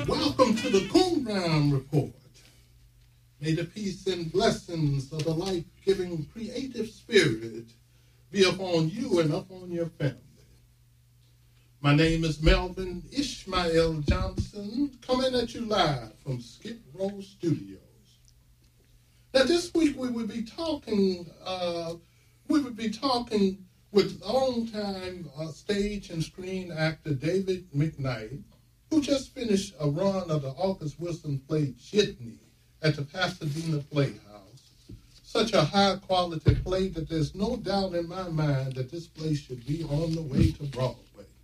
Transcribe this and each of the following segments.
Welcome to the Coonrine Report. May the peace and blessings of the life-giving creative spirit be upon you and upon your family. My name is Melvin Ishmael Johnson, coming at you live from Skip Row Studios. Now, this week we will be talking with longtime stage and screen actor David McKnight, who just finished a run of the August Wilson play Jitney at the Pasadena Playhouse. Such a high-quality play that there's no doubt in my mind that this play should be on the way to Broadway.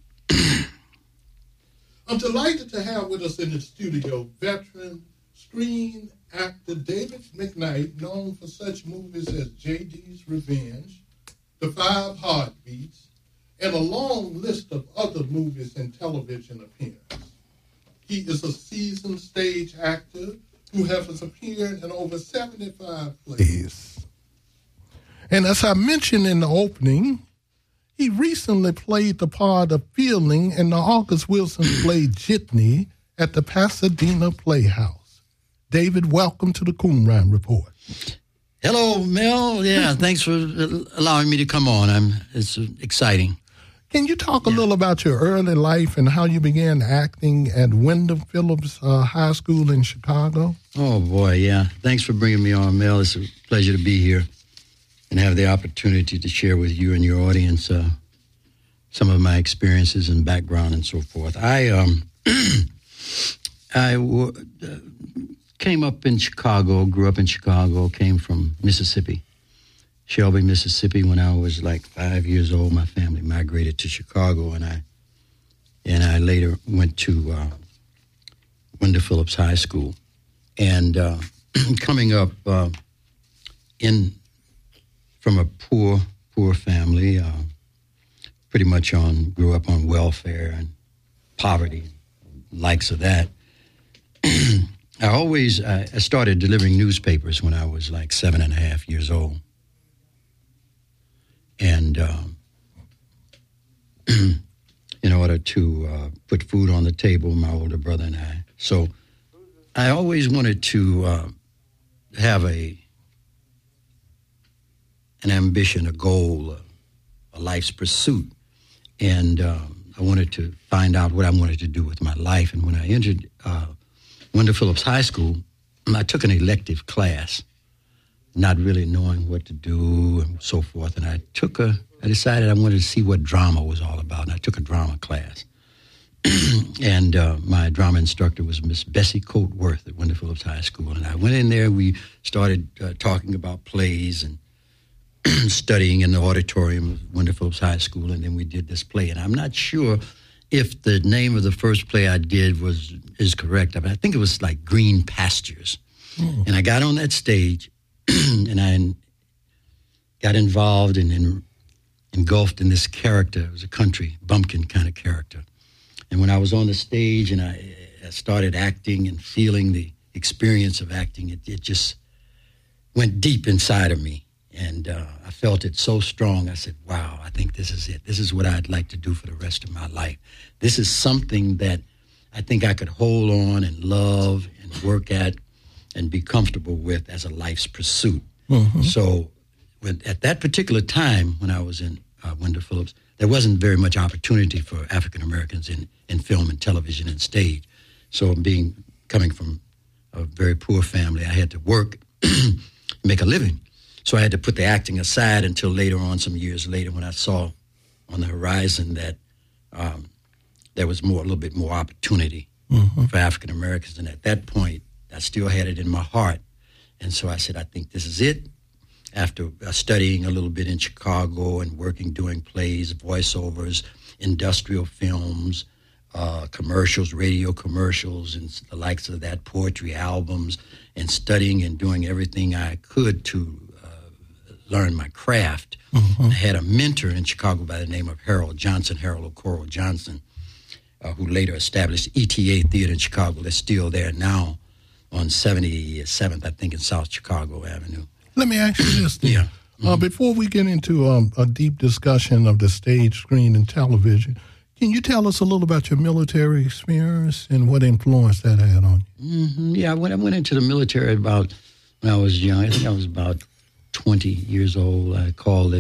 I'm delighted to have with us in the studio veteran screen actor David McKnight, known for such movies as J.D.'s Revenge, The Five Heartbeats, and a long list of other movies and television appearances. He is a seasoned stage actor who has appeared in over 75 plays. And as I mentioned in the opening, he recently played the part of Fielding in the August Wilson play Jitney at the Pasadena Playhouse. David, welcome to the Coonrine Report. Hello, Mel. Yeah, thanks for allowing me to come on. It's exciting. Can you talk a little about your early life and how you began acting at Wendell Phillips High School in Chicago? Oh, boy, yeah. Thanks for bringing me on, Mel. It's a pleasure to be here and have the opportunity to share with you and your audience some of my experiences and background and so forth. I came up in Chicago, grew up in Chicago, came from Mississippi. Shelby, Mississippi. When I was like 5 years old, my family migrated to Chicago, and I later went to Wendell Phillips High School. And coming up from a poor family, pretty much grew up on welfare and poverty, likes of that. I started delivering newspapers when I was like 7.5 years old. And in order to put food on the table, my older brother and I. So I always wanted to have an ambition, a goal, a life's pursuit. And I wanted to find out what I wanted to do with my life. And when I entered Wendell Phillips High School, I took an elective class, not really knowing what to do and so forth. And I decided I wanted to see what drama was all about. And I took a drama class. And my drama instructor was Miss Bessie Coatworth at Wendell Phillips High School. And I went in there, we started talking about plays and studying in the auditorium of Wendell Phillips High School. And then we did this play. And I'm not sure if the name of the first play I did is correct. I think it was like Green Pastures. Mm. And I got on that stage and I got involved and engulfed in this character. It was a country bumpkin kind of character. And when I was on the stage and I started acting and feeling the experience of acting, it just went deep inside of me. And I felt it so strong. I said, wow, I think this is it. This is what I'd like to do for the rest of my life. This is something that I think I could hold on and love and work at and be comfortable with as a life's pursuit. Mm-hmm. So at that particular time when I was in Wendell Phillips, there wasn't very much opportunity for African Americans in film and television and stage. So coming from a very poor family, I had to work, make a living. So I had to put the acting aside until later on, some years later, when I saw on the horizon that there was a little bit more opportunity for African Americans. And at that point, I still had it in my heart. And so I said, I think this is it. After studying a little bit in Chicago and working, doing plays, voiceovers, industrial films, commercials, radio commercials, and the likes of that, poetry albums, and studying and doing everything I could to learn my craft. Mm-hmm. I had a mentor in Chicago by the name of Harold Okoro Johnson, who later established ETA Theater in Chicago. That's still there now on 77th, I think, in South Chicago Avenue. Let me ask you this. Yeah. Before we get into a deep discussion of the stage, screen, and television, Can you tell us a little about your military experience and what influence that had on you? Mm-hmm. Yeah, I went into the military when I was young. I think I was about 20 years old. I called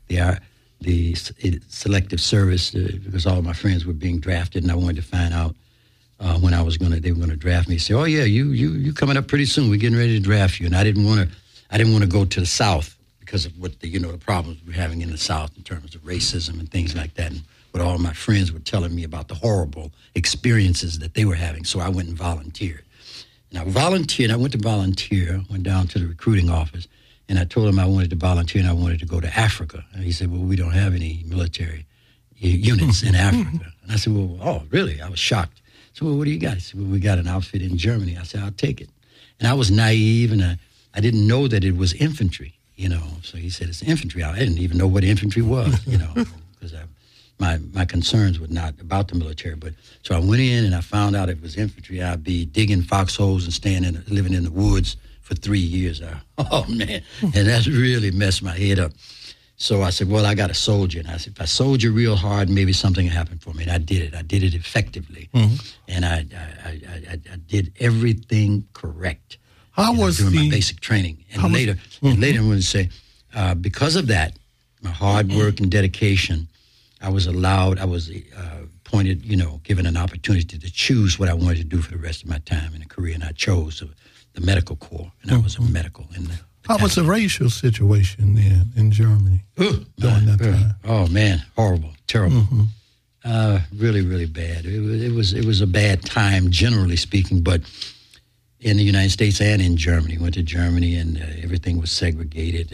the selective service because all of my friends were being drafted, and I wanted to find out when they were going to draft me. Say, oh yeah, you coming up pretty soon. We're getting ready to draft you. And I didn't want to go to the South because of what the problems we're having in the South in terms of racism and things like that. And what all my friends were telling me about the horrible experiences that they were having. So I went and volunteered. And I went to volunteer, went down to the recruiting office, and I told him I wanted to volunteer and I wanted to go to Africa. And he said, well, we don't have any military units in Africa. And I said, well, oh, really? I was shocked. So, well, what do you got? He said, well, we got an outfit in Germany. I said, I'll take it. And I was naive, and I didn't know that it was infantry, So he said, it's infantry. I didn't even know what infantry was, because my concerns were not about the military. But so I went in and I found out it was infantry. I'd be digging foxholes and living in the woods for 3 years. Oh, man. And that's really messed my head up. So I said, well, I got to soldier. And I said, if I soldier real hard, maybe something will happen for me. And I did it. I did it effectively. Mm-hmm. And I did everything correct. How was during my basic training. And later I'm going to say, because of that, my hard work and dedication, I was appointed, given an opportunity to choose what I wanted to do for the rest of my time in a career. And I chose the medical corps, and I was a medical in the How was the racial situation then in Germany during that time? Oh man, horrible, terrible, really, really bad. It was a bad time, generally speaking. But in the United States and in Germany, went to Germany, and everything was segregated.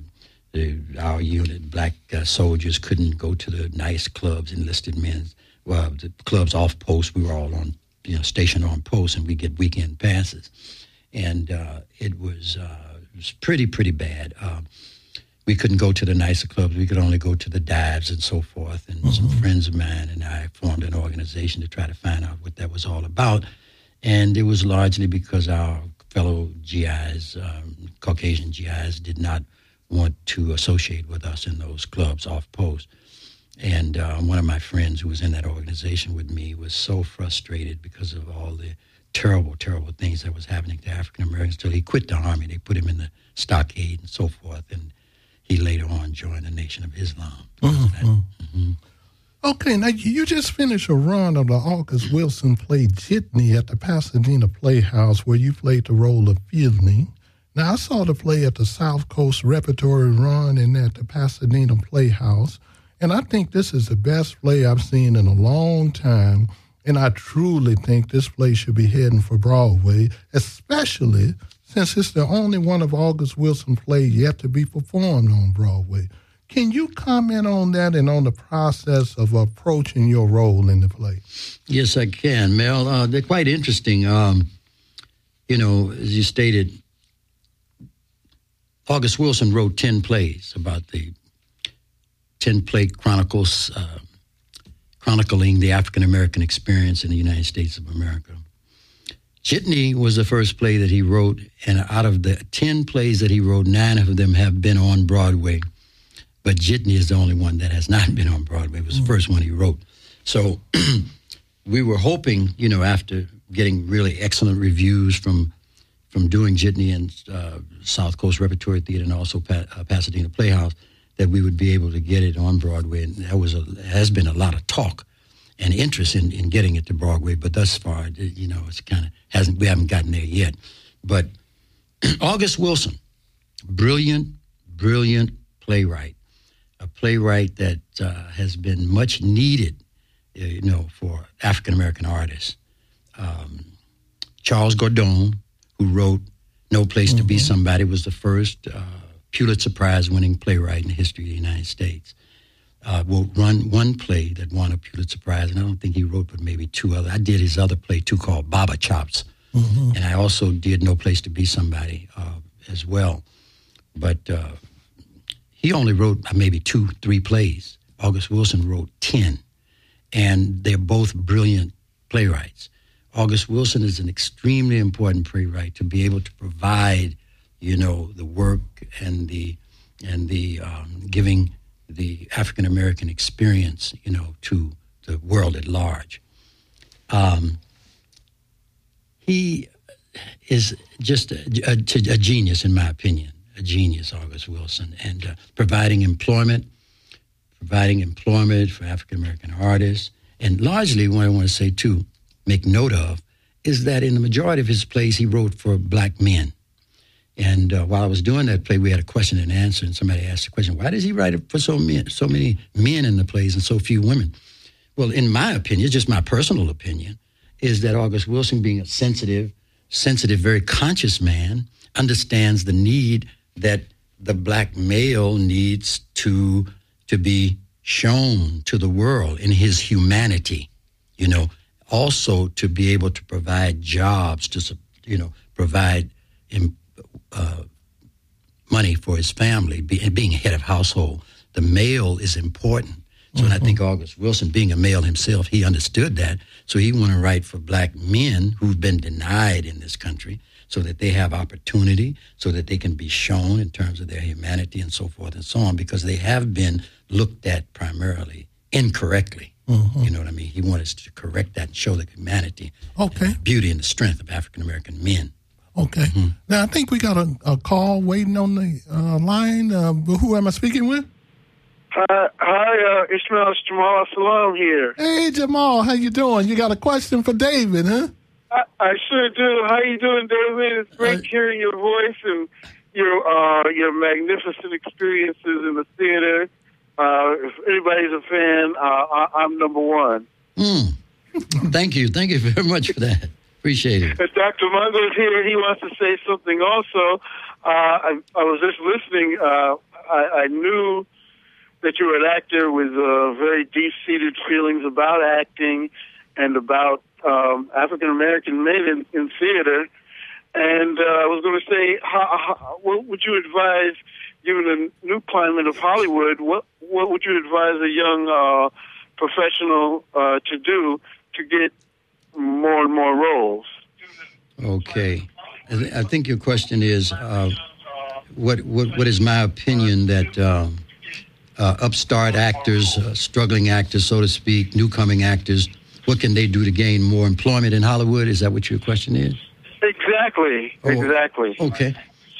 Our unit, black soldiers, couldn't go to the nice clubs, enlisted men. Well, the clubs off post, we were all on, stationed on post, and we get weekend passes, and it was pretty bad. We couldn't go to the nicer clubs. We could only go to the dives and so forth. And some friends of mine and I formed an organization to try to find out what that was all about. And it was largely because our fellow GIs, Caucasian GIs, did not want to associate with us in those clubs off post. And one of my friends who was in that organization with me was so frustrated because of all the terrible things that was happening to African Americans till he quit the Army. They put him in the stockade and so forth, and he later on joined the Nation of Islam. Okay, now you just finished a run of the August Wilson play Jitney at the Pasadena Playhouse, where you played the role of Fielding. Now, I saw the play at the South Coast Repertory Run and at the Pasadena Playhouse, and I think this is the best play I've seen in a long time. And I truly think this play should be heading for Broadway, especially since it's the only one of August Wilson's plays yet to be performed on Broadway. Can you comment on that and on the process of approaching your role in the play? Yes, I can, Mel. They're quite interesting. As you stated, August Wilson wrote 10 plays about the 10-play chronicles chronicling the African-American experience in the United States of America. Jitney was the first play that he wrote, and out of the 10 plays that he wrote, 9 of them have been on Broadway, but Jitney is the only one that has not been on Broadway. It was the first one he wrote. So we were hoping, after getting really excellent reviews from doing Jitney in South Coast Repertory Theater and also Pasadena Playhouse, that we would be able to get it on Broadway. And there has been a lot of talk and interest in getting it to Broadway, but thus far, it's we haven't gotten there yet. But August Wilson, brilliant playwright, a playwright that has been much needed, for African-American artists. Charles Gordon, who wrote No Place to Be Somebody, was the first Pulitzer Prize-winning playwright in the history of the United States. Run one play that won a Pulitzer Prize, and I don't think he wrote but maybe 2 other. I did his other play, too, called Baba Chops, and I also did No Place to Be Somebody as well. But he only wrote maybe 2-3 plays. August Wilson wrote 10, and they're both brilliant playwrights. August Wilson is an extremely important playwright to be able to provide the work and the giving the African American experience, to the world at large. He is just a genius, in my opinion, a genius, August Wilson, and providing employment for African-American artists. And largely what I want to say, too, make note of, is that in the majority of his plays, he wrote for black men. And while I was doing that play, we had a question and answer, and somebody asked the question, why does he write for so many men in the plays and so few women? Well, in my opinion, just my personal opinion, is that August Wilson, being a sensitive, very conscious man, understands the need that the black male needs to be shown to the world in his humanity, also to be able to provide jobs, to, provide money for his family, being head of household. The male is important. So and I think August Wilson, being a male himself, he understood that. So he wanted to write for black men who've been denied in this country so that they have opportunity, so that they can be shown in terms of their humanity and so forth and so on, because they have been looked at primarily incorrectly. You know what I mean? He wanted to correct that and show the humanity, and the beauty and the strength of African-American men. Okay. Now, I think we got a call waiting on the line. Who am I speaking with? Hi, Ishmael Jamal Salam here. Hey, Jamal, how you doing? You got a question for David, huh? I sure do. How you doing, David? It's great hearing your voice and your magnificent experiences in the theater. If anybody's a fan, I'm number one. Thank you very much for that. Appreciate it. Dr. Mungo's here. He wants to say something also. I was just listening. I knew that you were an actor with very deep-seated feelings about acting and about African-American men in theater. And I was going to say, what would you advise, given the new climate of Hollywood, what would you advise a young professional to do to get more and more roles? Okay. I think your question is, what is my opinion that upstart actors, struggling actors, so to speak, newcoming actors, what can they do to gain more employment in Hollywood? Is that what your question is? Exactly. Exactly. Okay.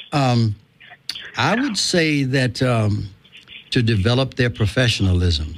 I would say that to develop their professionalism,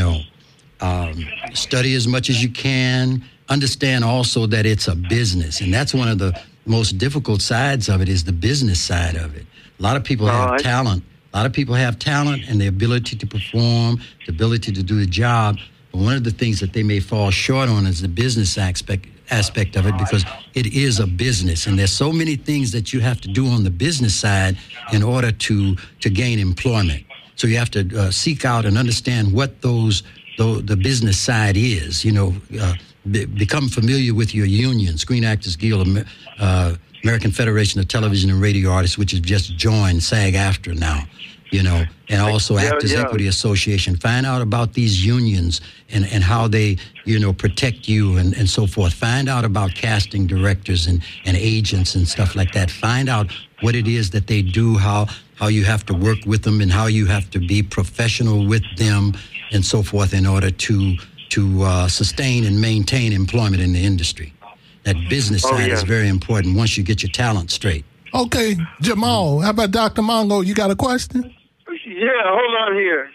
study as much as you can, understand also that it's a business, and that's one of the most difficult sides of it, is the business side of it. A lot of people have talent. A lot of people have talent and the ability to perform, the ability to do the job. But one of the things that they may fall short on is the business aspect of it, because it is a business. And there's so many things that you have to do on the business side in order to gain employment. So you have to seek out and understand what the business side is. Become familiar with your union, Screen Actors Guild, American Federation of Television and Radio Artists, which has just joined SAG-AFTRA now, and also Actors Equity Association. Find out about these unions and how they, protect you and so forth. Find out about casting directors and agents and stuff like that. Find out what it is that they do, how you have to work with them and how you have to be professional with them and so forth in order to sustain and maintain employment in the industry. That business side is very important once you get your talent straight. Okay, Jamal, how about Dr. Mongo? You got a question? Yeah, hold on here.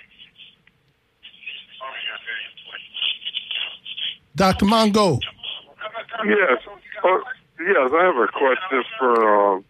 Dr. Mongo. Yes. Yes, I have a question for,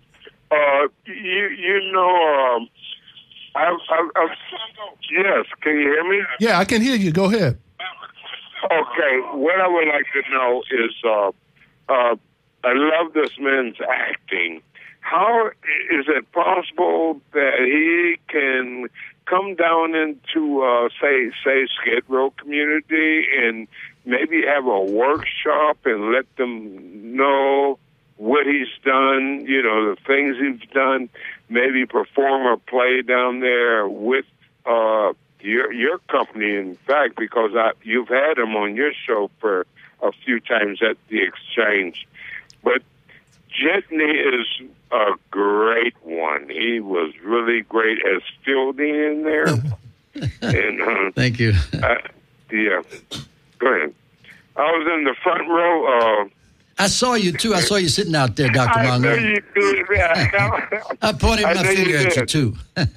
yes, can you hear me? Yeah, I can hear you. Go ahead. Okay, what I would like to know is, I love this man's acting. How is it possible that he can come down into, say Skid Row community and maybe have a workshop and let them know what he's done, the things he's done, maybe perform a play down there with your company, in fact, because you've had him on your show for a few times at the Exchange. But Jitney is a great one. He was really great as Fielding in there. And thank you. Yeah. Go ahead. I was in the front row. I saw you, too. I saw you sitting out there, Dr. Mongo. I know you did. I pointed my finger at you, too.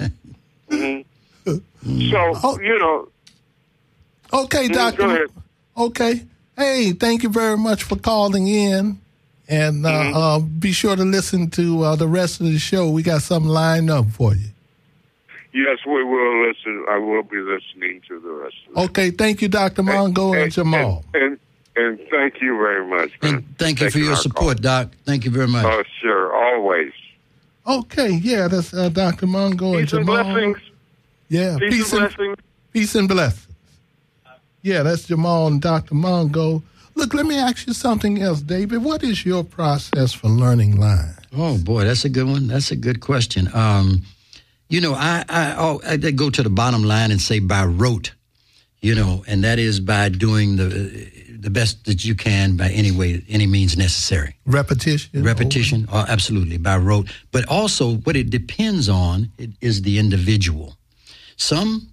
So, you know. Okay, Doctor. Go ahead. Okay. Hey, thank you very much for calling in. And be sure to listen to the rest of the show. We got something lined up for you. Yes, we will listen. I will be listening to the rest of it. Okay, thank you, Dr. Mongo and Jamal. And thank you very much. And thank you for your support, Doc. Thank you very much. Oh, sure, always. Okay, yeah, that's Dr. Mongo and Peace and Jamal. blessings. Yeah, Peace and blessings. Peace and blessings. Yeah, that's Jamal and Dr. Mongo. Look, let me ask you something else, David. What is your process for learning lines? Oh, boy, that's a good one. That's a good question. You know, I go to the bottom line and say by rote, you know, and that is by doing the best that you can by any means necessary. Repetition, absolutely, by rote. But also what it depends on is the individual. Some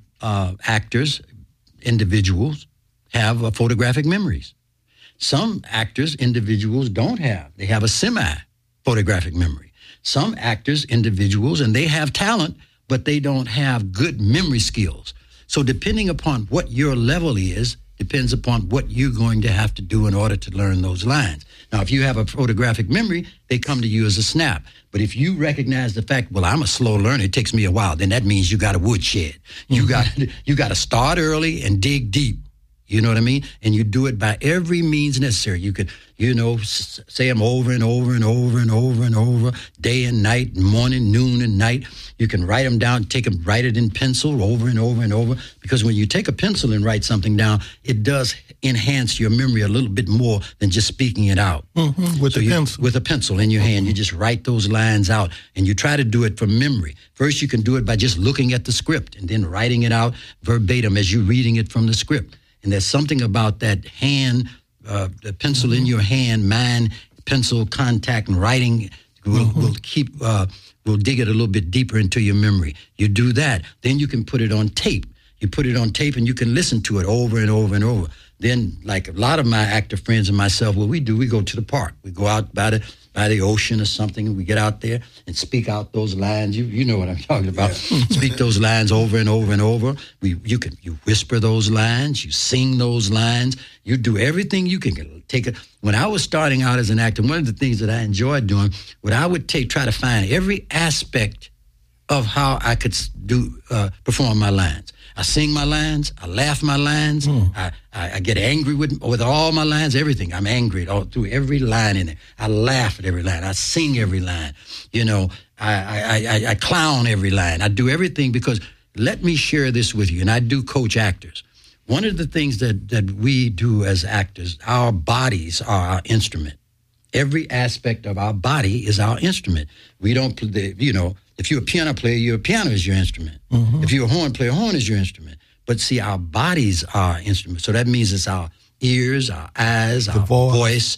individuals have photographic memories. Some individuals don't have. They have a semi-photographic memory. Some individuals, and they have talent, but they don't have good memory skills. So depending upon what your level is, depends upon what you're going to have to do in order to learn those lines. Now, if you have a photographic memory, they come to you as a snap. But if you recognize the fact, well, I'm a slow learner, it takes me a while, then that means you got a woodshed. Mm-hmm. You got to start early and dig deep. You know what I mean? And you do it by every means necessary. You could, you know, say them over and over and over and over and over, day and night, morning, noon, and night. You can write them down, write it in pencil over and over and over. Because when you take a pencil and write something down, it does enhance your memory a little bit more than just speaking it out. Mm-hmm. With a pencil in your hand, you just write those lines out, and you try to do it from memory. First, you can do it by just looking at the script and then writing it out verbatim as you're reading it from the script. And there's something about that hand, the pencil in your hand, mind, pencil contact, and writing will dig it a little bit deeper into your memory. You do that, then you can put it on tape. You put it on tape, and you can listen to it over and over and over. Then, like a lot of my actor friends and myself, what we do, we go to the park. We go out by the ocean or something, and we get out there and speak out those lines. You know what I'm talking about. Yeah. Speak those lines over and over and over. You whisper those lines. You sing those lines. You do everything you can. When I was starting out as an actor, one of the things that I enjoyed doing, what I would try to find every aspect of how I could perform my lines. I sing my lines. I laugh my lines. I get angry with all my lines, everything. I'm angry all through every line in it. I laugh at every line. I sing every line. You know, I clown every line. I do everything because let me share this with you, and I do coach actors. One of the things that we do as actors, our bodies are our instrument. Every aspect of our body is our instrument. We don't, if you're a piano player, your piano is your instrument. Mm-hmm. If you're a horn player, horn is your instrument. But see, our bodies are our instrument. So that means it's our ears, our eyes, our voice,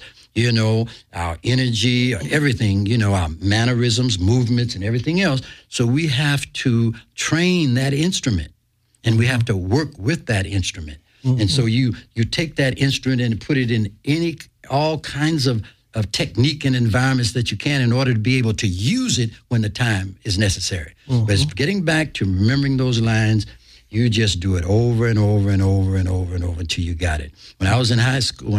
our energy, everything, our mannerisms, movements, and everything else. So we have to train that instrument, and we have to work with that instrument. Mm-hmm. And so you take that instrument and put it in all kinds of technique and environments that you can in order to be able to use it when the time is necessary. Mm-hmm. But it's getting back to remembering those lines, you just do it over and over and over and over and over until you got it. When I was in high school,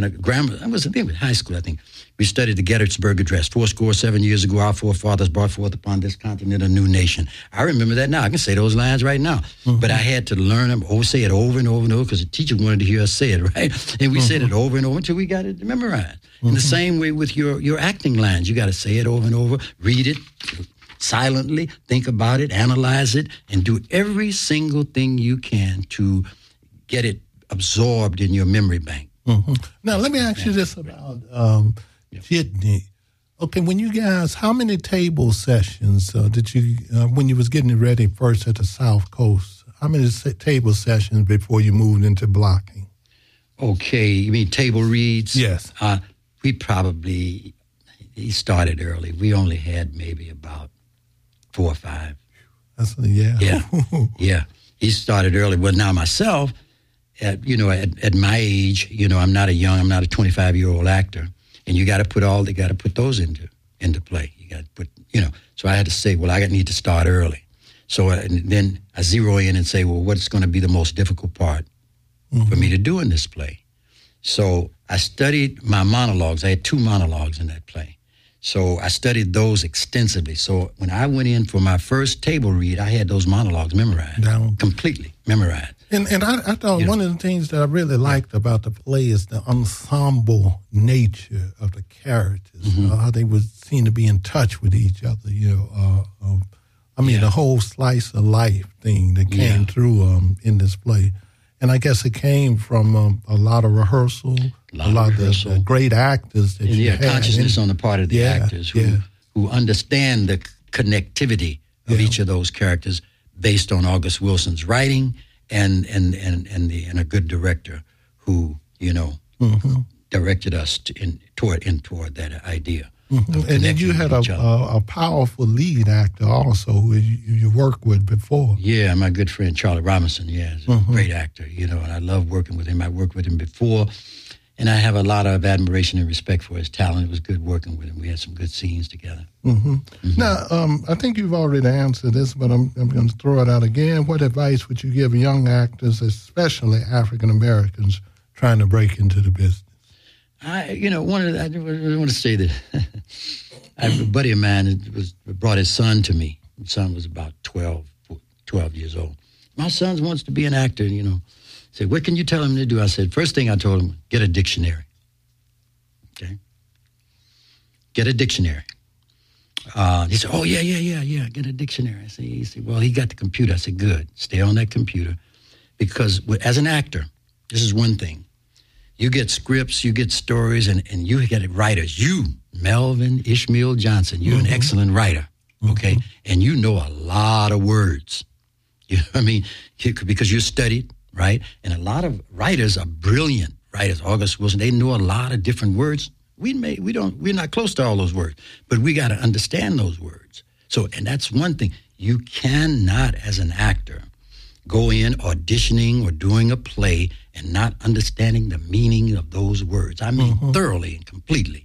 I think, we studied the Gettysburg Address. 7 years ago, our forefathers brought forth upon this continent a new nation. I remember that now. I can say those lines right now. Mm-hmm. But I had to learn them, say it over and over and over, because the teacher wanted to hear us say it, right? And we said it over and over until we got it memorized. Mm-hmm. In the same way with your acting lines, you got to say it over and over, read it silently, think about it, analyze it, and do every single thing you can to get it absorbed in your memory bank. Mm-hmm. Now, let me ask you this about Jitney. Okay, when you guys, how many table sessions did you, when you was getting ready first at the South Coast, how many table sessions before you moved into blocking? Okay, you mean table reads? Yes. He started early. We only had maybe about 4 or 5. Yeah. Yeah. He started early. Well, now myself, at my age, I'm not a 25-year-old actor, and you got to put those into play. You got to put, So I had to say, well, I need to start early. So and then I zero in and say, well, what's going to be the most difficult part for me to do in this play? So I studied my monologues. I had 2 monologues in that play. So I studied those extensively. So when I went in for my first table read, I had those monologues memorized, completely memorized. And I thought one of the things that I really liked about the play is the ensemble nature of the characters, how they would seem to be in touch with each other, the whole slice of life thing that came through in this play. And I guess it came from a lot of rehearsal, a lot of the great actors that you had. Consciousness on the part of the actors who understand the connectivity of each of those characters based on August Wilson's writing and a good director who, directed us toward that idea. And then you had a powerful lead actor also who you worked with before. Yeah, my good friend Charlie Robinson, he's a great actor, and I love working with him. I worked with him before, and I have a lot of admiration and respect for his talent. It was good working with him. We had some good scenes together. Now, I think you've already answered this, but I'm going to throw it out again. What advice would you give young actors, especially African Americans, trying to break into the business? I want to say that I have a buddy of mine brought his son to me. His son was about 12 years old. My son wants to be an actor, He said, what can you tell him to do? I said, first thing I told him, get a dictionary. Okay? Get a dictionary. He said, oh, yeah, get a dictionary. He said, well, he got the computer. I said, good, stay on that computer. Because as an actor, this is one thing. You get scripts, you get stories, and you get writers. You, Melvin Ishmael Johnson, you're an excellent writer, okay? And you know a lot of words. You know what I mean? Because you're studied, right? And a lot of writers are brilliant writers. August Wilson, they know a lot of different words. We're not close to all those words, but we got to understand those words. So, and that's one thing. You cannot, as an actor, go in auditioning or doing a play and not understanding the meaning of those words. I mean, thoroughly and completely.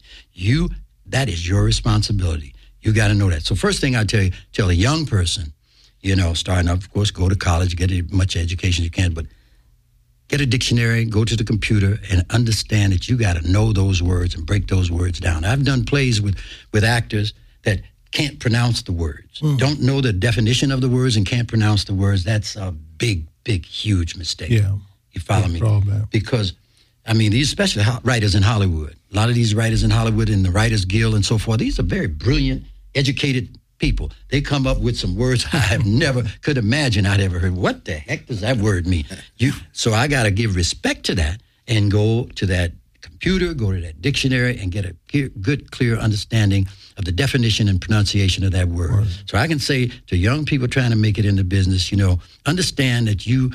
That is your responsibility. You got to know that. So first thing I tell a young person, starting up, of course, go to college, get as much education as you can, but get a dictionary, go to the computer, and understand that you got to know those words and break those words down. I've done plays with actors that can't pronounce the words, don't know the definition of the words and can't pronounce the words. That's a big, huge mistake. Yeah. You follow me? Because, these especially writers in Hollywood, a lot of these writers in Hollywood and the Writers Guild and so forth, these are very brilliant, educated people. They come up with some words I never could imagine I'd ever heard. What the heck does that word mean? So I got to give respect to that and go to that computer, go to that dictionary, and get a good, clear understanding of the definition and pronunciation of that word. Right. So I can say to young people trying to make it in the business, understand that you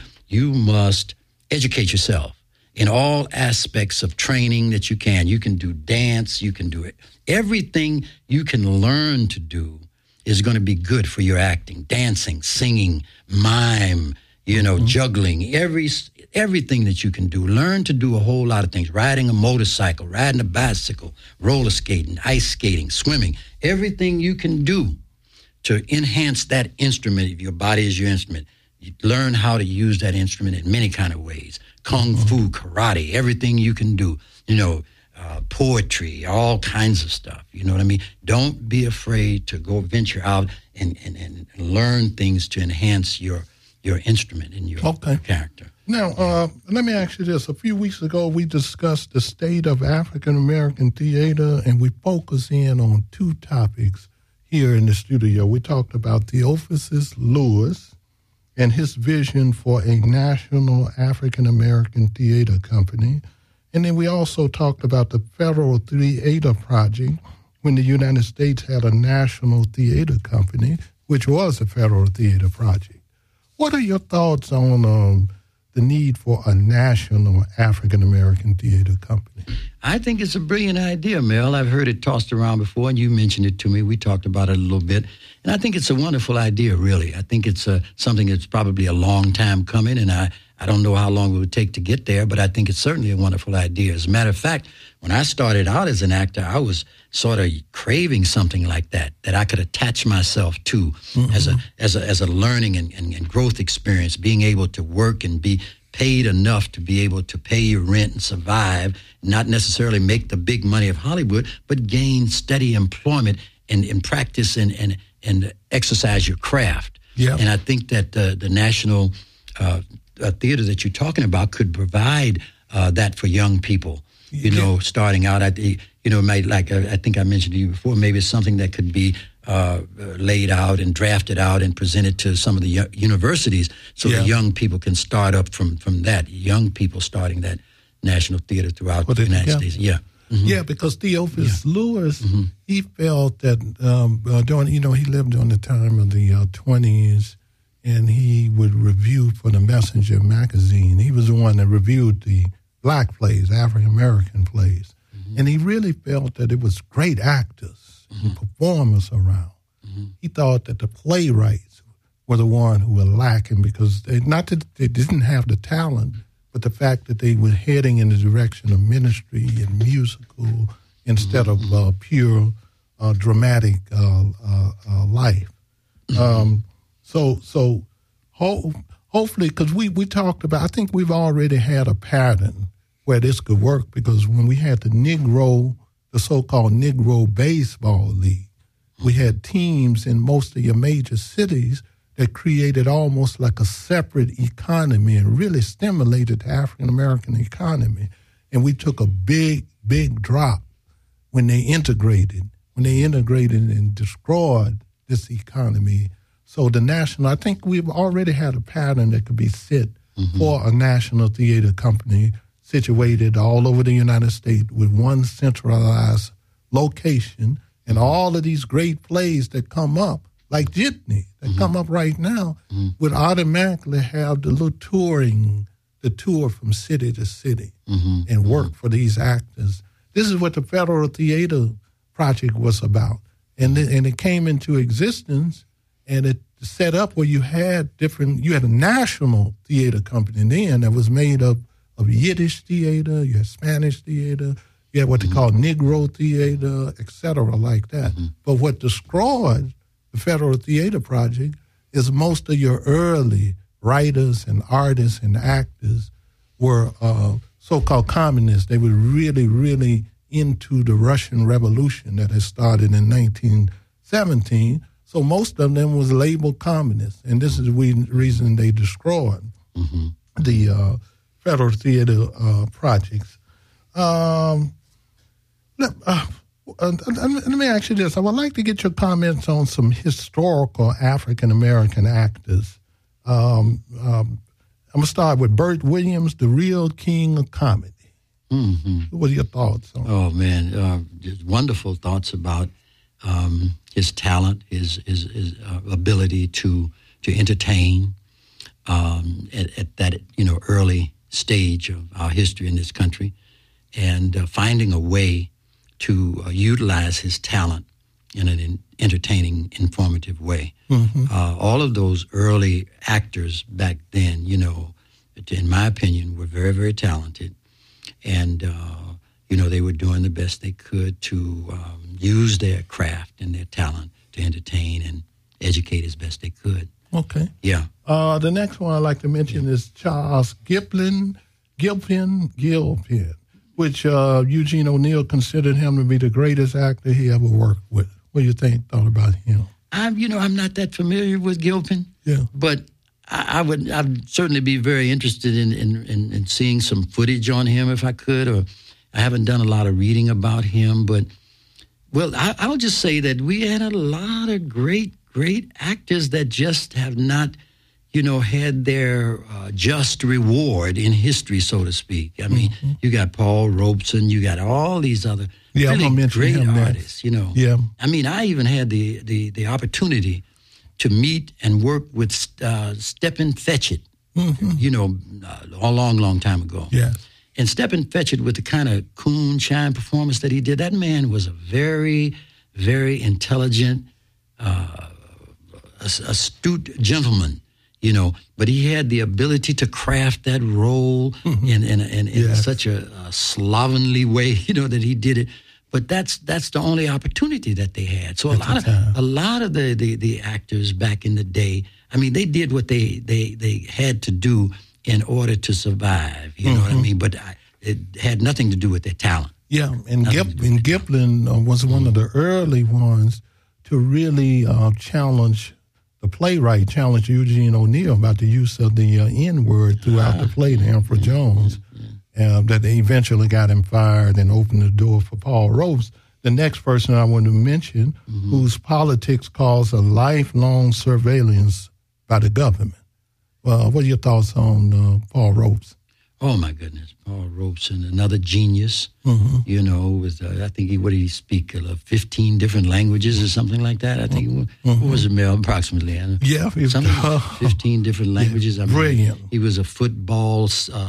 must educate yourself in all aspects of training that you can. You can do dance, you can do it. Everything you can learn to do is going to be good for your acting. Dancing, singing, mime, juggling, everything that you can do. Learn to do a whole lot of things. Riding a motorcycle, riding a bicycle, roller skating, ice skating, swimming. Everything you can do to enhance that instrument, if your body is your instrument. You learn how to use that instrument in many kind of ways. Kung fu, karate, everything you can do. Poetry, all kinds of stuff. You know what I mean? Don't be afraid to go venture out and learn things to enhance your instrument and your character. Now, let me ask you this. A few weeks ago, we discussed the state of African-American theater, and we focused in on 2 topics here in the studio. We talked about Theophilus Lewis and his vision for a national African-American theater company. And then we also talked about the Federal Theater Project when the United States had a national theater company, which was the Federal Theater Project. What are your thoughts on the need for a national African-American theater company? I think it's a brilliant idea, Mel. I've heard it tossed around before, and you mentioned it to me. We talked about it a little bit. And I think it's a wonderful idea, really. I think it's something that's probably a long time coming, and I don't know how long it would take to get there, but I think it's certainly a wonderful idea. As a matter of fact, when I started out as an actor, I was sort of craving something like that I could attach myself to as a learning and growth experience, being able to work and be paid enough to be able to pay your rent and survive, not necessarily make the big money of Hollywood, but gain steady employment and practice and exercise your craft. Yeah. And I think that the National Theater that you're talking about could provide that for young people, starting out. I think I mentioned to you before, maybe it's something that could be laid out and drafted out and presented to some of the universities so the young people can start up from that. Young people starting that National Theater throughout the United States. Yeah. Mm-hmm. Yeah, because Theophilus Lewis, he felt that he lived during the time of the 20s, and he would review for the Messenger magazine. He was the one that reviewed the black plays, African-American plays. Mm-hmm. And he really felt that it was great actors and performers around. Mm-hmm. He thought that the playwrights were the one who were lacking because not that they didn't have the talent, but the fact that they were heading in the direction of ministry and musical instead of pure dramatic life. So hopefully, because we talked about, I think we've already had a pattern where this could work, because when we had the so-called Negro Baseball League, we had teams in most of your major cities that created almost like a separate economy and really stimulated the African-American economy. And we took a big, big drop when they integrated and destroyed this economy. So I think we've already had a pattern that could be set for a national theater company situated all over the United States with one centralized location, and all of these great plays that come up, like Jitney, that come up right now, would automatically have the tour from city to city and work for these actors. This is what the Federal Theater Project was about. And it came into existence, and it set up where you had a national theater company then that was made up of Yiddish theater, you had Spanish theater, you had what they call Negro theater, et cetera, like that. But what destroyed the Federal Theater Project is most of your early writers and artists and actors were so-called communists. They were really, really into the Russian Revolution that had started in 1917. So most of them was labeled communists, and this is the reason they destroyed the Federal Theater projects. Let me ask you this. I would like to get your comments on some historical African-American actors. I'm going to start with Bert Williams, the real king of comedy. What are your thoughts on? Oh, man, just wonderful thoughts about his talent, his ability to entertain at that early stage of our history in this country, and finding a way to utilize his talent in an entertaining, informative way. All of those early actors back then, in my opinion, were very, very talented. And, they were doing the best they could to use their craft and their talent to entertain and educate as best they could. Okay. Yeah. The next one I'd like to mention is Charles Gilpin, which Eugene O'Neill considered him to be the greatest actor he ever worked with. What do you thought about him? I'm not that familiar with Gilpin. Yeah. But I'd certainly be very interested in seeing some footage on him if I could, or I haven't done a lot of reading about him. But, well, I'll just say that we had a lot of great actors that just have not, had their just reward in history, so to speak. I mean, you got Paul Robeson, you got all these other really great artists, Yeah. I mean, I even had the opportunity to meet and work with Stepin Fetchit, a long time ago. Yeah. And Stepin Fetchit, with the kind of coon shine performance that he did, that man was a very, very intelligent, astute gentleman, but he had the ability to craft that role in such a slovenly way, that he did it. But that's the only opportunity that they had. So a lot of the actors back in the day, I mean, they did what they had to do in order to survive. You know what I mean? But it had nothing to do with their talent. Yeah, and Giplin was one of the early ones to really challenge the playwright, challenge Eugene O'Neill about the use of the N-word throughout the play, the Emperor Jones, that they eventually got him fired and opened the door for Paul Ropes. The next person I want to mention, whose politics caused a lifelong surveillance by the government. What are your thoughts on Paul Ropes? Oh, my goodness. Paul Robeson, another genius, with, I think what did he speak, 15 different languages or something like that? I think, what was it, Mel, approximately? Yeah. 15 different languages. I mean, brilliant. He was a football,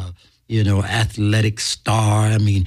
athletic star. I mean,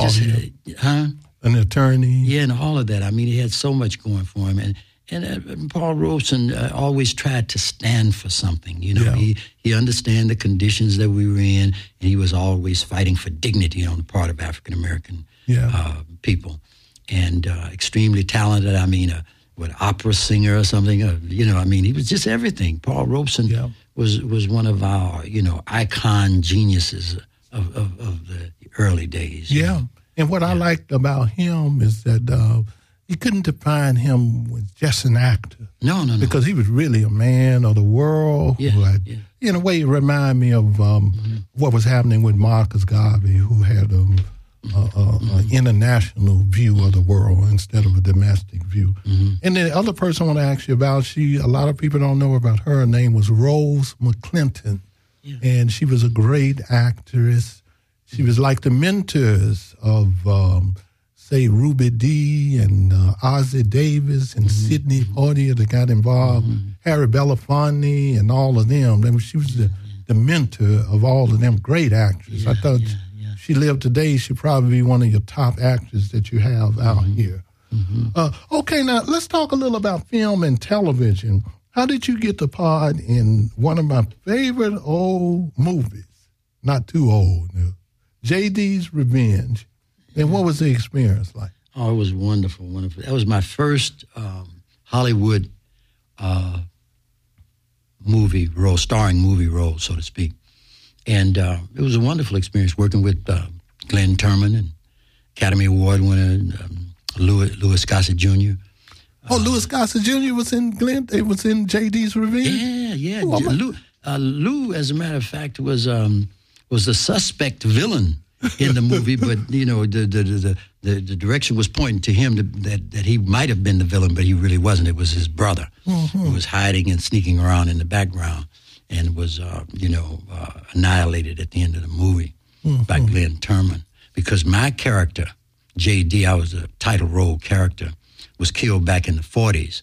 an attorney. Yeah, and all of that. I mean, he had so much going for him. And Paul Robeson always tried to stand for something. He understood the conditions that we were in, and he was always fighting for dignity on the part of African American people. And extremely talented. I mean, opera singer or something. He was just everything. Paul Robeson was one of our icon geniuses of the early days. Yeah, and what I liked about him is that. You couldn't define him as just an actor. No. Because he was really a man of the world. In a way, it reminded me of what was happening with Marcus Garvey, who had an international view of the world instead of a domestic view. And the other person I want to ask you about, a lot of people don't know about her. Her name was Rose McClinton. Yeah. And she was a great actress. She was like the mentors of... say Ruby Dee and Ossie Davis and Sidney Poitier that got involved, Harry Belafonte and all of them. She was the mentor of all of them great actors. I thought she lived today, she'd probably be one of your top actors that you have out here. Okay, now let's talk a little about film and television. How did you get the part in one of my favorite old movies? Not too old, J.D.'s Revenge. And what was the experience like? Oh, it was wonderful. That was my first Hollywood starring movie role, so to speak. And it was a wonderful experience working with Glenn Turman and Academy Award winner Louis Gossett Jr. Louis Gossett Jr. was in Glenn. It was in J.D.'s Revenge. Yeah. Lou, as a matter of fact, was the suspect villain in the movie, but the direction was pointing to him that he might have been the villain, but he really wasn't. It was his brother who was hiding and sneaking around in the background, and was annihilated at the end of the movie by Glenn Turman. Because my character, J.D., I was a title role character, was killed back in the 40s.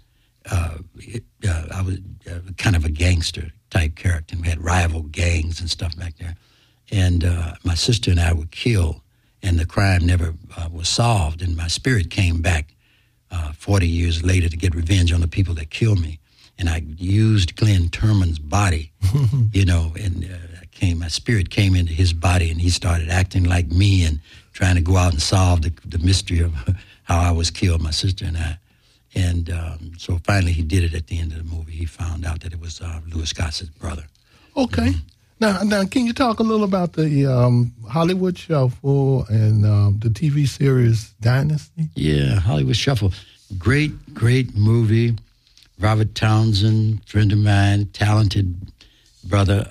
I was kind of a gangster type character. We had rival gangs and stuff back there. And my sister and I were killed, and the crime never was solved. And my spirit came back 40 years later to get revenge on the people that killed me. And I used Glenn Turman's body, and my spirit came into his body, and he started acting like me and trying to go out and solve the mystery of how I was killed, my sister and I. And so finally he did it at the end of the movie. He found out that it was Louis Gossett's brother. Okay. Now, can you talk a little about the Hollywood Shuffle and the TV series Dynasty? Yeah, Hollywood Shuffle. Great movie. Robert Townsend, friend of mine, talented brother.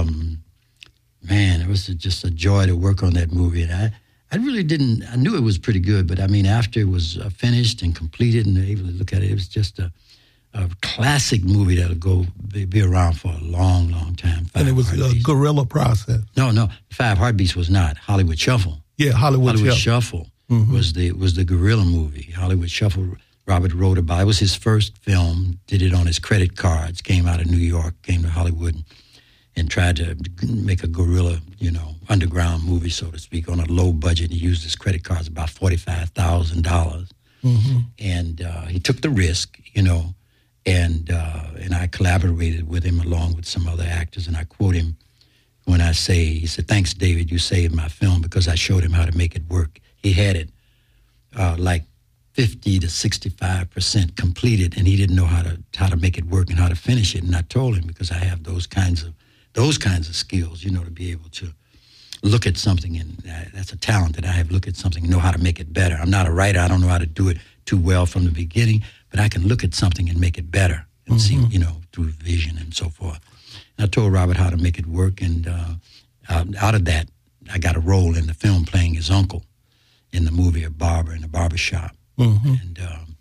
It was just a joy to work on that movie. And I really didn't, I knew it was pretty good, but I mean, after it was finished and completed and able to look at it, it was just a classic movie that'll be around for a long, long time. And it was a guerrilla process. No, Five Heartbeats was not. Hollywood Shuffle. Yeah, Hollywood Shuffle was the guerrilla movie. Hollywood Shuffle, Robert wrote about. It was his first film. Did it on his credit cards. Came out of New York, came to Hollywood, and tried to make a guerrilla, underground movie, so to speak, on a low budget. He used his credit cards, about $45,000. And he took the risk, And I collaborated with him along with some other actors, and I quote him when I say, he said, "Thanks, David, you saved my film because I showed him how to make it work." He had it like 50 to 65% completed, and he didn't know how to make it work and how to finish it. And I told him, because I have those kinds of skills, to be able to look at something, and that's a talent that I have. Look at something and know how to make it better. I'm not a writer. I don't know how to do it too well from the beginning, but I can look at something and make it better and see, through vision and so forth. And I told Robert how to make it work, and out of that, I got a role in the film playing his uncle in the movie A Barber in a Barbershop. And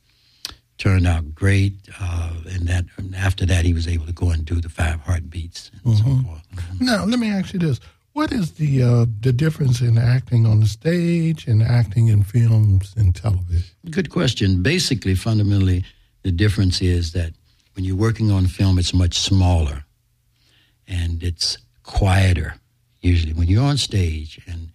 turned out great. And after that, he was able to go and do the 5 Heartbeats and so forth. Now, let me ask you this. What is the difference in acting on the stage and acting in films and television? Good question. Basically, fundamentally, the difference is that when you're working on film, it's much smaller and it's quieter, usually. When you're on stage, and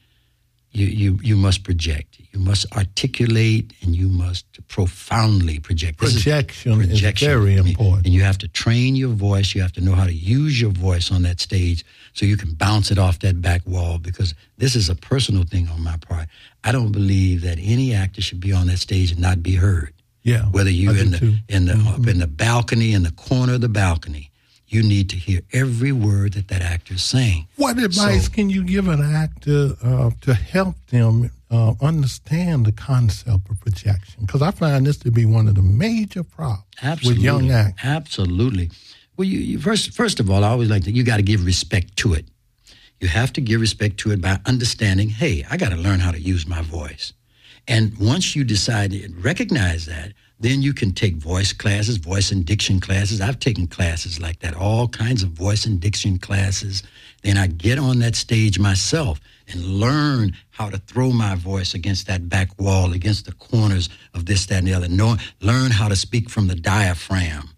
you must project. You must articulate, and you must profoundly project. Projection is very important. And you have to train your voice. You have to know how to use your voice on that stage so you can bounce it off that back wall, because this is a personal thing on my part. I don't believe that any actor should be on that stage and not be heard. Yeah, whether you're up in the balcony, in the corner of the balcony, you need to hear every word that actor is saying. What advice can you give an actor to help them understand the concept of projection? Because I find this to be one of the major problems with young actors. Absolutely. Well, you first of all, I always you got to give respect to it. You have to give respect to it by understanding, hey, I got to learn how to use my voice. And once you decide to recognize that, then you can take voice classes, voice and diction classes. I've taken classes like that, all kinds of voice and diction classes. Then I get on that stage myself and learn how to throw my voice against that back wall, against the corners of this, that, and the other. Learn how to speak from the diaphragm,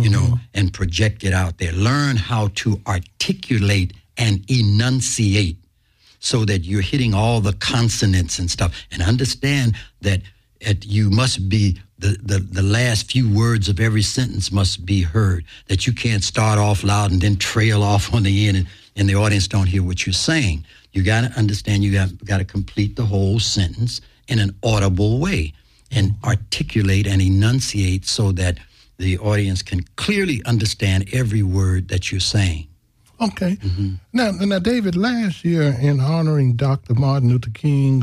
and project it out there. Learn how to articulate and enunciate so that you're hitting all the consonants and stuff. And understand that you must be, the last few words of every sentence must be heard, that you can't start off loud and then trail off on the end and the audience don't hear what you're saying. You got to understand, you got to complete the whole sentence in an audible way and articulate and enunciate so that the audience can clearly understand every word that you're saying. Okay. Now, David, last year in honoring Dr. Martin Luther King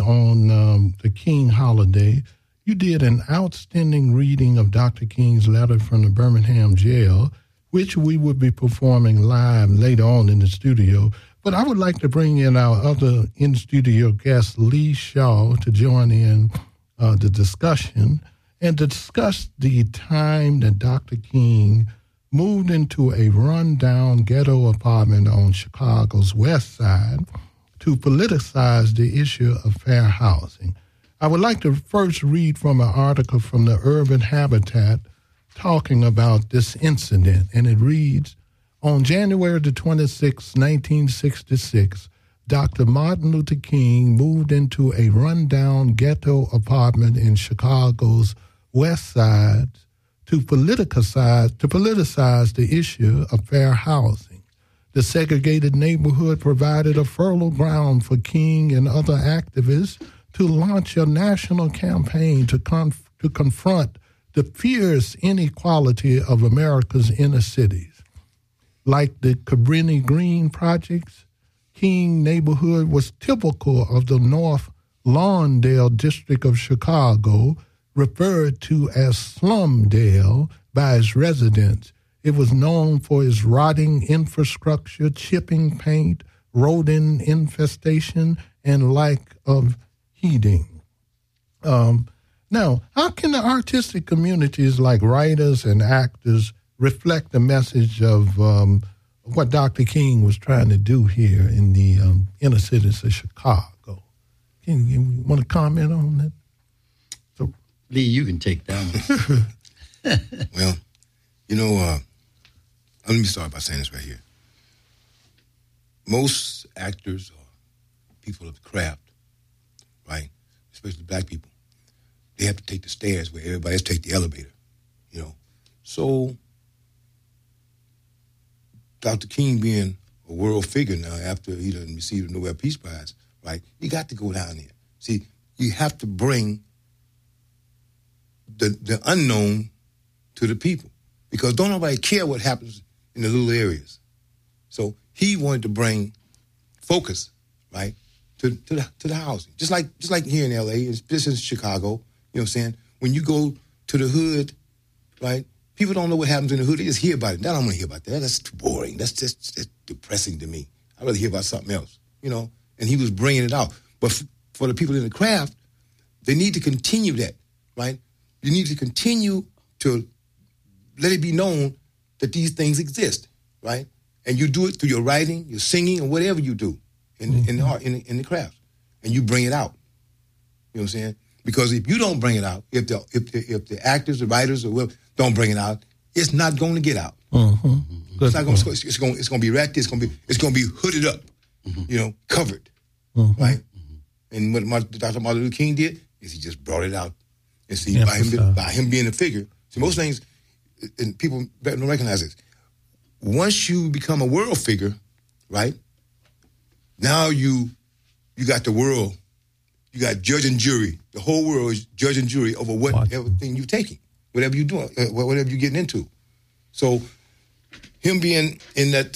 on the King holiday, you did an outstanding reading of Dr. King's letter from the Birmingham jail, which we will be performing live later on in the studio. But I would like to bring in our other in-studio guest, Lee Shaw, to join in the discussion and to discuss the time that Dr. King moved into a rundown ghetto apartment on Chicago's west side to politicize the issue of fair housing. I would like to first read from an article from the Urban Habitat talking about this incident, and it reads, on January the 26th, 1966, Dr. Martin Luther King moved into a rundown ghetto apartment in Chicago's west side to politicize the issue of fair housing. The segregated neighborhood provided a fertile ground for King and other activists to launch a national campaign to confront the fierce inequality of America's inner cities. Like the Cabrini Green projects, King neighborhood was typical of the North Lawndale district of Chicago, referred to as Slumdale by its residents. It was known for its rotting infrastructure, chipping paint, rodent infestation, and lack of heating. Now, how can the artistic communities like writers and actors reflect the message of what Dr. King was trying to do here in the inner cities of Chicago? You want to comment on that? Lee, you can take that one. Well, let me start by saying this right here. Most actors or people of the craft, right, especially black people, they have to take the stairs where everybody else take the elevator, So Dr. King being a world figure now after he done received the Nobel Peace Prize, right? You got to go down there. See, you have to bring the unknown to the people because don't nobody care what happens in the little areas. So he wanted to bring focus, right, to the housing. Just like here in L.A., just in Chicago, you know what I'm saying? When you go to the hood, right, people don't know what happens in the hood. They just hear about it. I don't want to hear about that. That's too boring. That's depressing to me. I'd rather hear about something else, you know? And he was bringing it out. But for the people in the craft, they need to continue that, right? You need to continue to let it be known that these things exist, right? And you do it through your writing, your singing, or whatever you do in the art, in the craft. And you bring it out. You know what I'm saying? Because if you don't bring it out, if the actors, the writers, or whoever don't bring it out, it's not going to get out. It's not going. It's going to be right there. It's going to be hooded up, you know, covered, right? And what Dr. Martin Luther King did is he just brought it out. And see, by him being a figure, see, most things, and people don't recognize this. Once you become a world figure, right? Now you got the world. You got judge and jury. The whole world is judge and jury over whatever thing you're taking, whatever you're doing, whatever you're getting into. So him being in that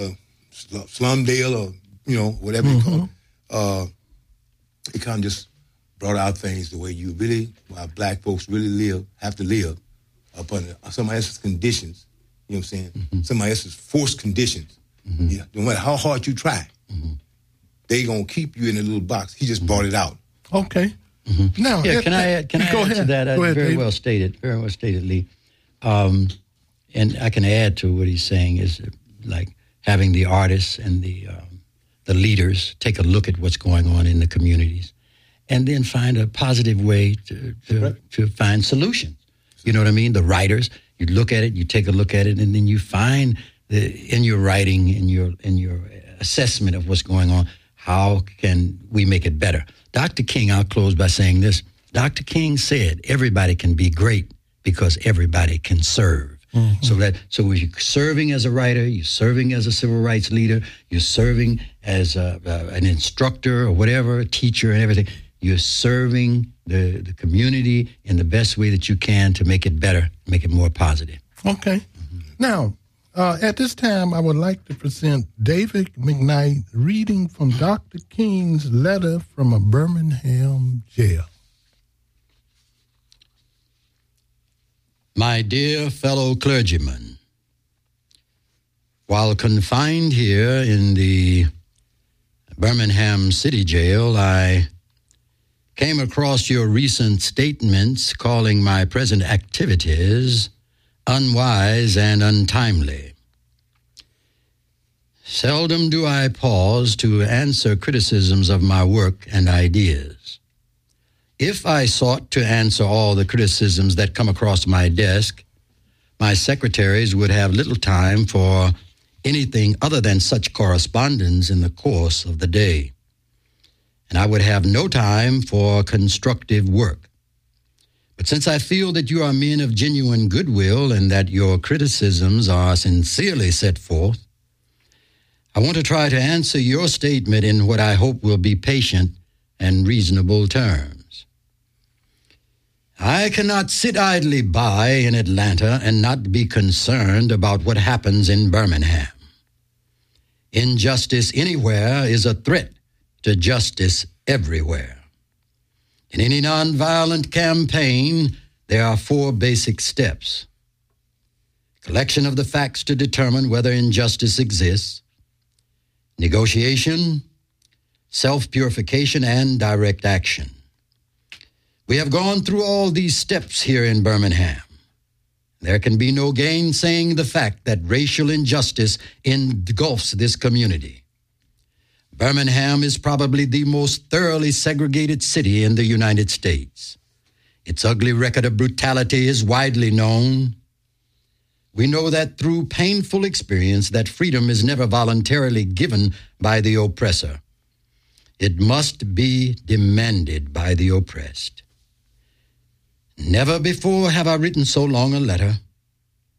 slumdale or, you know, whatever you call it, it kind of just brought out things the way you really, why black folks really have to live up under somebody else's conditions. You know what I'm saying? Somebody else's forced conditions. Yeah, no matter how hard you try, they gonna keep you in a little box. He just brought it out. Okay. Now, can I add to that? Go ahead, very well stated, Lee. And I can add to what he's saying is like having the artists and the leaders take a look at what's going on in the communities, and then find a positive way to find solutions. You know what I mean? The writers, you look at it, you take a look at it, and then you find in your writing, in your assessment of what's going on, how can we make it better? Dr. King, I'll close by saying this. Dr. King said everybody can be great because everybody can serve. So when you're serving as a writer, you're serving as a civil rights leader, you're serving as an instructor or whatever, a teacher and everything, you're serving the community in the best way that you can to make it better, make it more positive. Okay. Now, at this time, I would like to present David McKnight reading from Dr. King's letter from a Birmingham jail. My dear fellow clergymen, while confined here in the Birmingham City Jail, I came across your recent statements calling my present activities unwise and untimely. Seldom do I pause to answer criticisms of my work and ideas. If I sought to answer all the criticisms that come across my desk, my secretaries would have little time for anything other than such correspondence in the course of the day, and I would have no time for constructive work. But since I feel that you are men of genuine goodwill and that your criticisms are sincerely set forth, I want to try to answer your statement in what I hope will be patient and reasonable terms. I cannot sit idly by in Atlanta and not be concerned about what happens in Birmingham. Injustice anywhere is a threat to justice everywhere. In any nonviolent campaign, there are 4 basic steps: collection of the facts to determine whether injustice exists, negotiation, self-purification, and direct action. We have gone through all these steps here in Birmingham. There can be no gainsaying the fact that racial injustice engulfs this community. Birmingham is probably the most thoroughly segregated city in the United States. Its ugly record of brutality is widely known. We know that through painful experience that freedom is never voluntarily given by the oppressor. It must be demanded by the oppressed. Never before have I written so long a letter.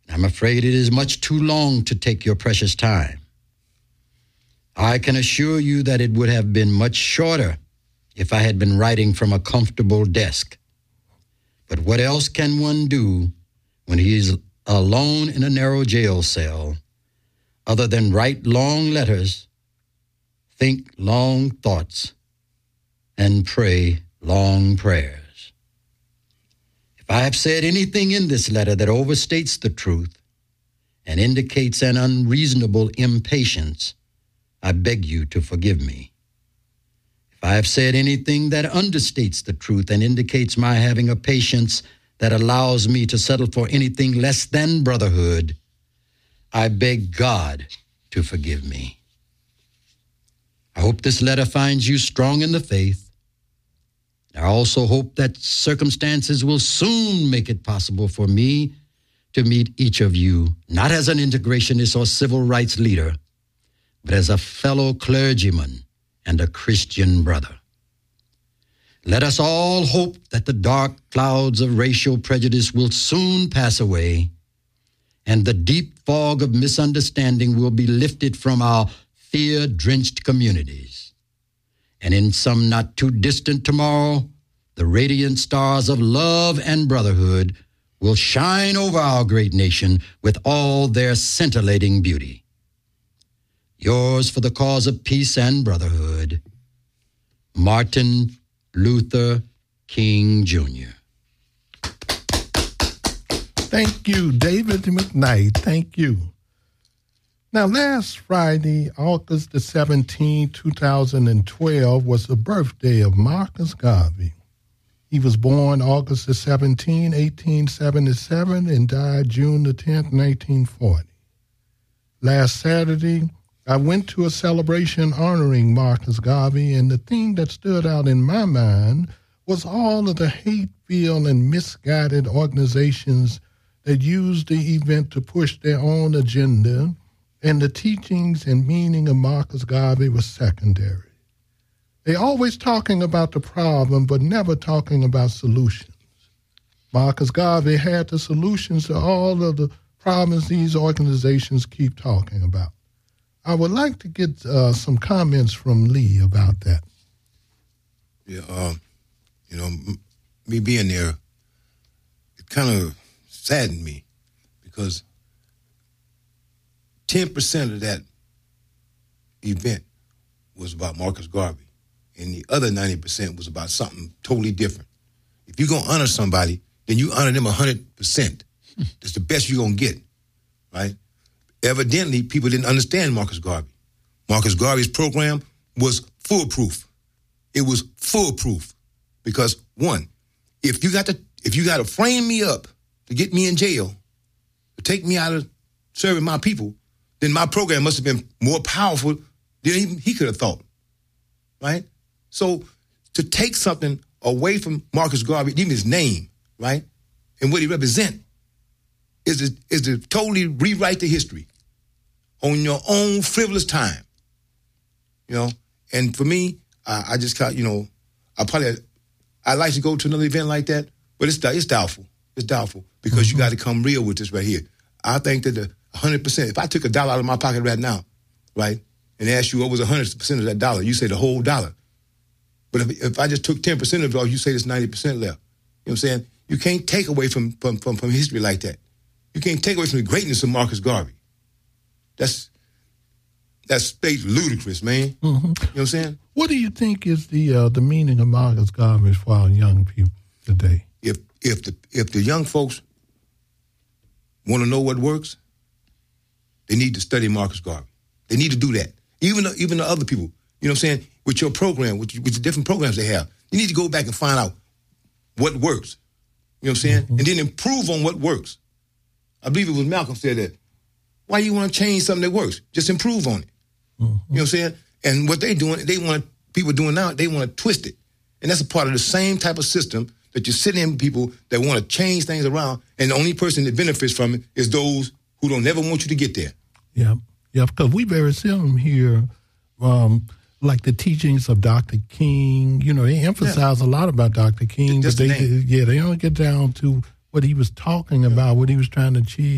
I'm afraid it is much too long to take your precious time. I can assure you that it would have been much shorter if I had been writing from a comfortable desk. But what else can one do when he is alone in a narrow jail cell other than write long letters, think long thoughts, and pray long prayers? If I have said anything in this letter that overstates the truth and indicates an unreasonable impatience, I beg you to forgive me. If I have said anything that understates the truth and indicates my having a patience that allows me to settle for anything less than brotherhood, I beg God to forgive me. I hope this letter finds you strong in the faith. I also hope that circumstances will soon make it possible for me to meet each of you, not as an integrationist or civil rights leader, but as a fellow clergyman and a Christian brother. Let us all hope that the dark clouds of racial prejudice will soon pass away and the deep fog of misunderstanding will be lifted from our fear-drenched communities. And in some not too distant tomorrow, the radiant stars of love and brotherhood will shine over our great nation with all their scintillating beauty. Yours for the cause of peace and brotherhood, Martin Luther King, Jr. Thank you, David McKnight. Thank you. Now, last Friday, August the 17th, 2012, was the birthday of Marcus Garvey. He was born August the 17th, 1877, and died June the 10th, 1940. Last Saturday, I went to a celebration honoring Marcus Garvey, and the thing that stood out in my mind was all of the hate-filled and misguided organizations that used the event to push their own agenda, and the teachings and meaning of Marcus Garvey was secondary. They always talking about the problem, but never talking about solutions. Marcus Garvey had the solutions to all of the problems these organizations keep talking about. I would like to get some comments from Lee about that. Yeah, me being there, it kind of saddened me because 10% of that event was about Marcus Garvey, and the other 90% was about something totally different. If you're going to honor somebody, then you honor them 100%. That's the best you're going to get, right? Evidently, people didn't understand Marcus Garvey. Marcus Garvey's program was foolproof. It was foolproof because, one, if you got to frame me up to get me in jail, to take me out of serving my people, then my program must have been more powerful than even he could have thought, right? So to take something away from Marcus Garvey, even his name, right, and what he represents, is to totally rewrite the history on your own frivolous time, And for me, I just got, I like to go to another event like that, but it's doubtful. It's doubtful because you got to come real with this right here. I think that the 100%, if I took $1 out of my pocket right now, right, and asked you what was 100% of that dollar, you say the whole dollar. But if I just took 10% of it, you say there's 90% left. You know what I'm saying? You can't take away from history like that. You can't take away from the greatness of Marcus Garvey. That's straight ludicrous, man. Mm-hmm. You know what I'm saying? What do you think is the meaning of Marcus Garvey for our young people today? If the young folks want to know what works, they need to study Marcus Garvey. They need to do that. Even the other people, you know what I'm saying, with your program, with the different programs they have, you need to go back and find out what works. You know what I'm saying? Mm-hmm. And then improve on what works. I believe it was Malcolm said that. Why you want to change something that works? Just improve on it. Mm-hmm. You know what I'm saying? And what people doing now, they want to twist it. And that's a part of the same type of system that you're sitting in people that want to change things around, and the only person that benefits from it is those who don't ever want you to get there. Yeah, because we very seldom hear like the teachings of Dr. King. They emphasize a lot about Dr. King, but they don't get down to what he was talking about, what he was trying to achieve,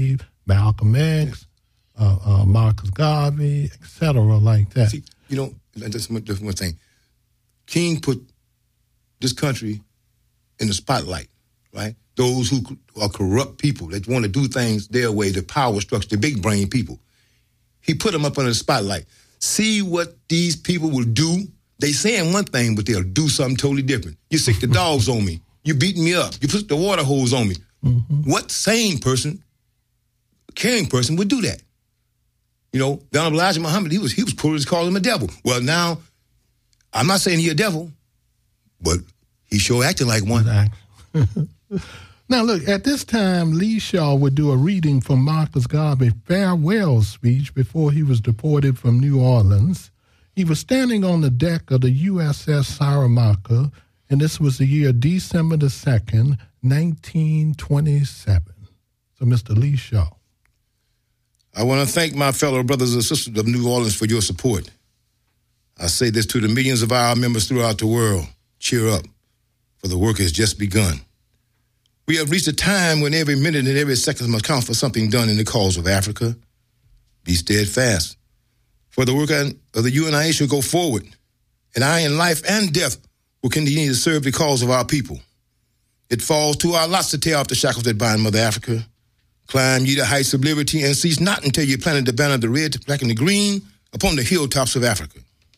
Malcolm X, Marcus Garvey, etc., like that. See, just one thing. King put this country in the spotlight, right? Those who are corrupt people that want to do things their way, the power structure, the big brain people. He put them up under the spotlight. See what these people will do. They saying one thing, but they'll do something totally different. You sick the dogs on me. You beating me up. You put the water hose on me. Mm-hmm. What sane person, caring person would do that? The Honorable Elijah Muhammad, he was quoted as calling him a devil. Well, now, I'm not saying he a devil, but he sure acting like one. Now, look, at this time, Lee Shaw would do a reading from Marcus Garvey's farewell speech before he was deported from New Orleans. He was standing on the deck of the USS Saramaka, and this was the year December the 2nd, 1927. So, Mr. Lee Shaw. I want to thank my fellow brothers and sisters of New Orleans for your support. I say this to the millions of our members throughout the world. Cheer up, for the work has just begun. We have reached a time when every minute and every second must count for something done in the cause of Africa. Be steadfast, for the work of the UNIA shall go forward, and I in life and death will continue to serve the cause of our people. It falls to our lots to tear off the shackles that bind Mother Africa. Climb ye the heights of liberty and cease not until you planted the banner of the red, the black, and the green upon the hilltops of Africa.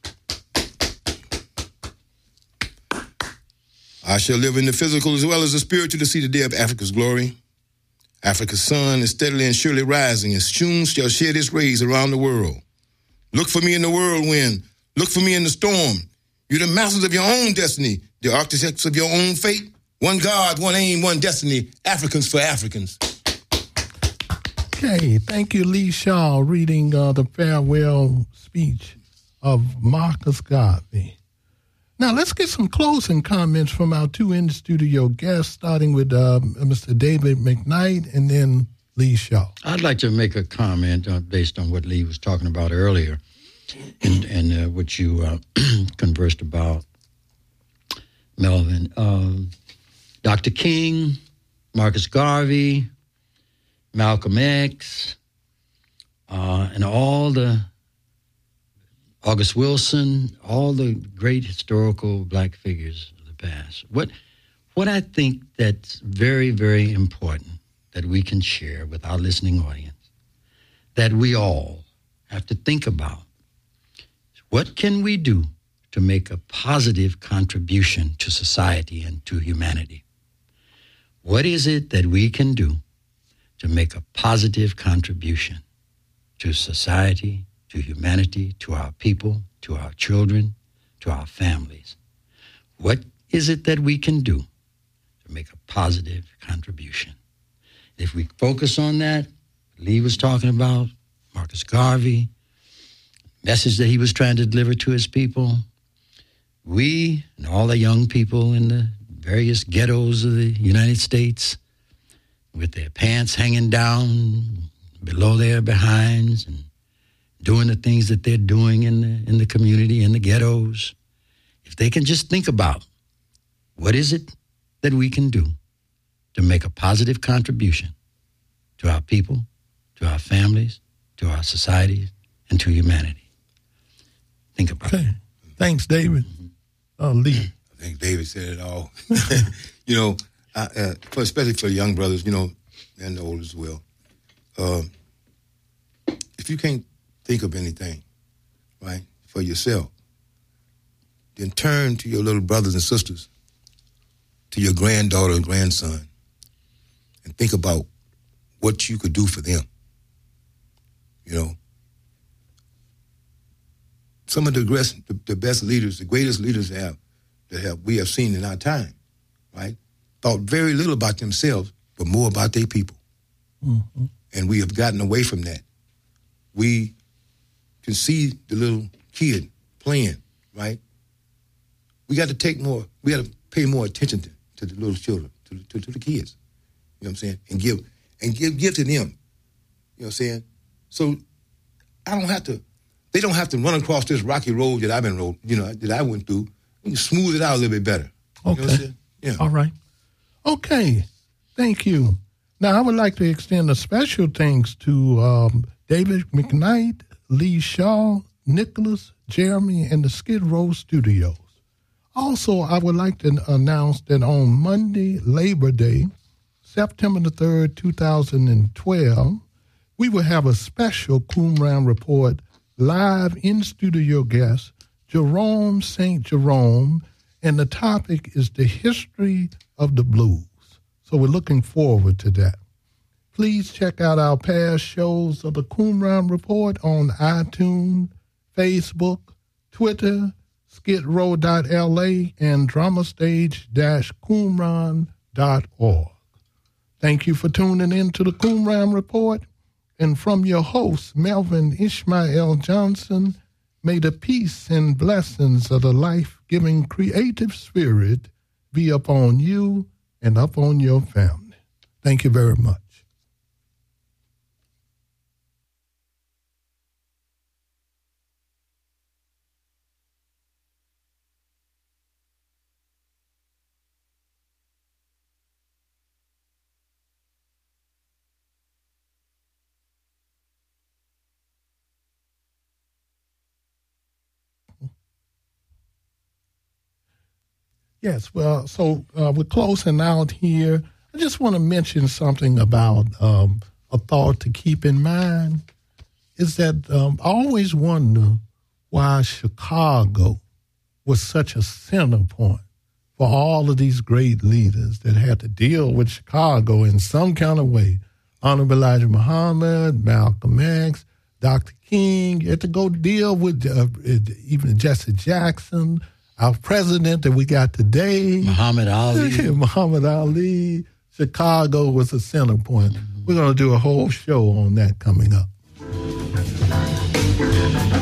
I shall live in the physical as well as the spiritual to see the day of Africa's glory. Africa's sun is steadily and surely rising, and soon shall shed its rays around the world. Look for me in the whirlwind. Look for me in the storm. You're the masters of your own destiny, the architects of your own fate. One God, one aim, one destiny. Africans for Africans. Okay, thank you, Lee Shaw, reading the farewell speech of Marcus Garvey. Now, let's get some closing comments from our two in-studio guests, starting with Mr. David McKnight and then Lee Shaw. I'd like to make a comment based on what Lee was talking about earlier and what you conversed about, Melvin. Dr. King, Marcus Garvey, Malcolm X, and all the August Wilson, all the great historical black figures of the past. What I think that's very, very important that we can share with our listening audience, that we all have to think about, what can we do to make a positive contribution to society and to humanity? What is it that we can do to make a positive contribution to society, to humanity, to our people, to our children, to our families? What is it that we can do to make a positive contribution? If we focus on that, Lee was talking about, Marcus Garvey, message that he was trying to deliver to his people, we and all the young people in the various ghettos of the United States with their pants hanging down below their behinds and doing the things that they're doing in the community, in the ghettos, if they can just think about what is it that we can do to make a positive contribution to our people, to our families, to our societies, and to humanity. Think about it. Thanks, David. Lee. I think David said it all. Especially for young brothers, and the old as well. If you can't think of anything, right, for yourself, then turn to your little brothers and sisters, to your granddaughter and grandson, and think about what you could do for them. Some of the best leaders, the greatest leaders we have seen in our time, right, thought very little about themselves, but more about their people. Mm-hmm. And we have gotten away from that. We can see the little kid playing, right? We got to pay more attention to the little children, to the kids. You know what I'm saying? And give to them. You know what I'm saying? So they don't have to run across this rocky road that that I went through. We can smooth it out a little bit better. Okay. You know what I'm saying? Yeah. All right. Okay. Thank you. Now, I would like to extend a special thanks to David McKnight, Lee Shaw, Nicholas, Jeremy, and the Skid Row Studios. Also, I would like to announce that on Monday, Labor Day, September the 3rd, 2012, we will have a special Qumran Report live in-studio guest, Jerome St. Jerome, and the topic is the history of the blues. So we're looking forward to that. Please check out our past shows of the Qumran Report on iTunes, Facebook, Twitter, skidrow.la, and dramastage-qumran.org. Thank you for tuning in to the Qumran Report. And from your host, Melvin Ishmael Johnson, may the peace and blessings of the life-giving creative spirit be upon you and upon your family. Thank you very much. Yes, well, so we're closing out here. I just want to mention something about a thought to keep in mind is that I always wonder why Chicago was such a center point for all of these great leaders that had to deal with Chicago in some kind of way. Honorable Elijah Muhammad, Malcolm X, Dr. King, had to go deal with even Jesse Jackson, our president that we got today. Muhammad Ali. Muhammad Ali. Chicago was a center point. We're going to do a whole show on that coming up.